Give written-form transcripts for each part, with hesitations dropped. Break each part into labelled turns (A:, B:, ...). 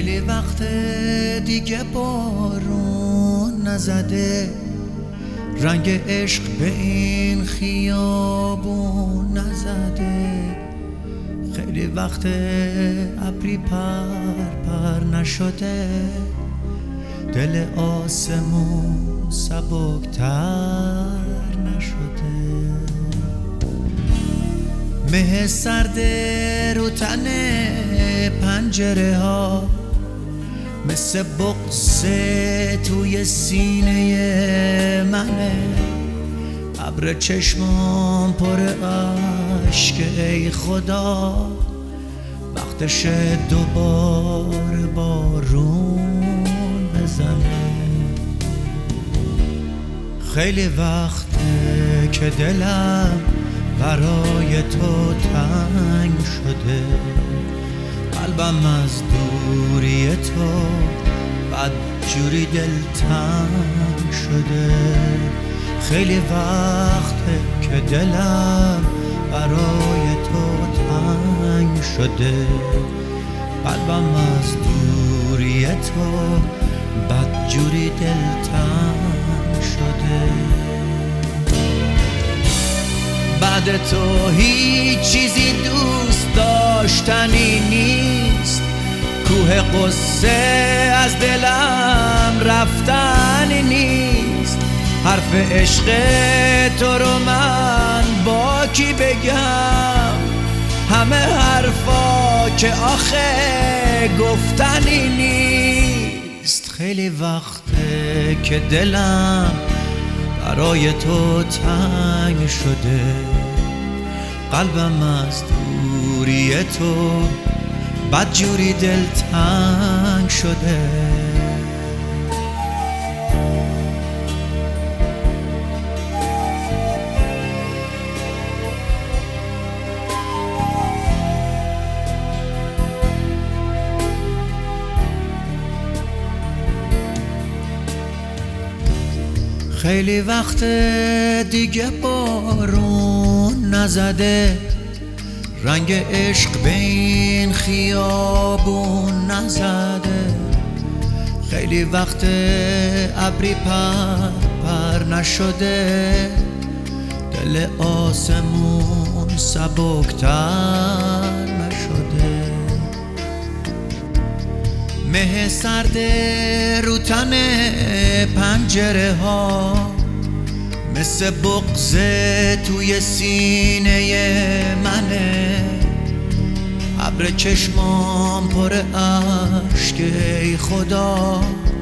A: خیلی وقت دیگه بارون نزده، رنگ عشق به این خیابون نزده. خیلی وقت ابری پر نشده، دل آسمون سبکتر نشده. مه سرد رو تن پنجره ها، مثل بغض توی سینه منه. ابر چشمام پر اشک، ای خدا وقتشه دوباره بارون بزنه. خیلی وقته که دلم برای تو تنگ شده، قلبم از دوری تو بدجوری دلتنگ شده. خیلی وقته که دلم برای تو تنگ شده، قلبم از دوری تو بدجوری دلتنگ شده. بعد تو هیچ چیزی دوست داشتنی نیست، کوه قصه از دلم رفتنی نیست. حرف عشق تو رو من با کی بگم، همه حرفا که آخه گفتنی نیست. خیلی وقته که دلم برای تو تنگ شده، قلبم از دوری تو بدجوری دلتنگ شده. خیلی وقت دیگه بارون نزده، رنگ عشق به این خیابون نزده. خیلی وقت ابری پر نشده، دل آسمون سبکتر نشده. مه سرد رو تن پنجره ها، مثل بغض توی سینه منه. ابر چشمام پر اشک، ای خدا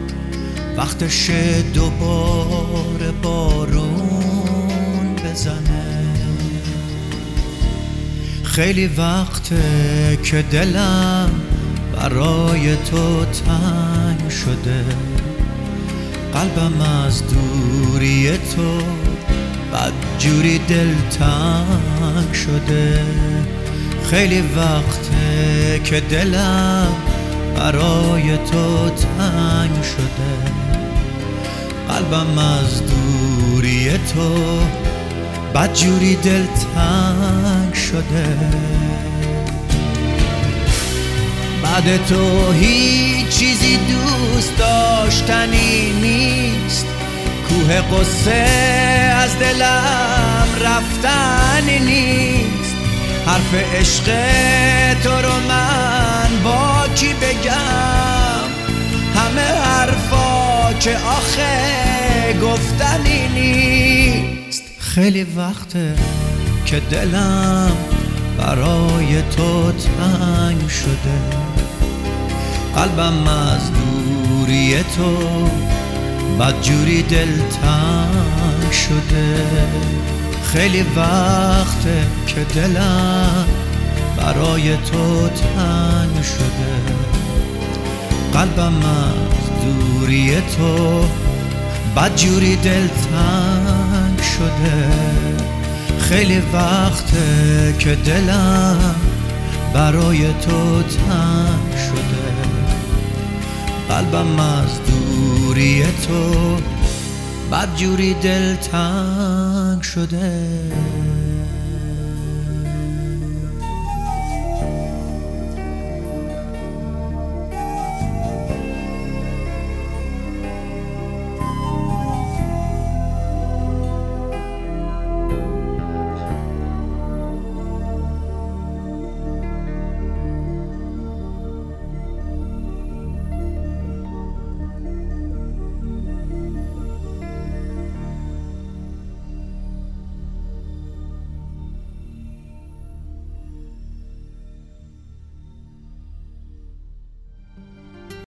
A: وقتشه دوباره بارون بزنه. خیلی وقته که دلم برای تو تنگ شده، قلبم از دوری تو بدجوری دلتنگ شده. خیلی وقته که دلم برای تو تنگ شده، قلبم از دوری تو بدجوری دلتنگ شده. بعد تو هیچ چیزی دوست داشتنی نیست، کوه قصه از دلم رفتنی نیست. حرف عشق تو رو من با کی بگم، همه حرفا که آخه گفتنی نیست. خیلی وقته که دلم برای تو تنگ شده، قلبم از دوری تو بدجوری دلتنگ شده. خیلی وقته که دلم برای تو تنگ شده، قلبم از دوری تو بدجوری دلتنگ شده. خیلی وقته که دلم برای تو تنگ شده، قلبم از دوری تو بدجوری دلتنگ شده.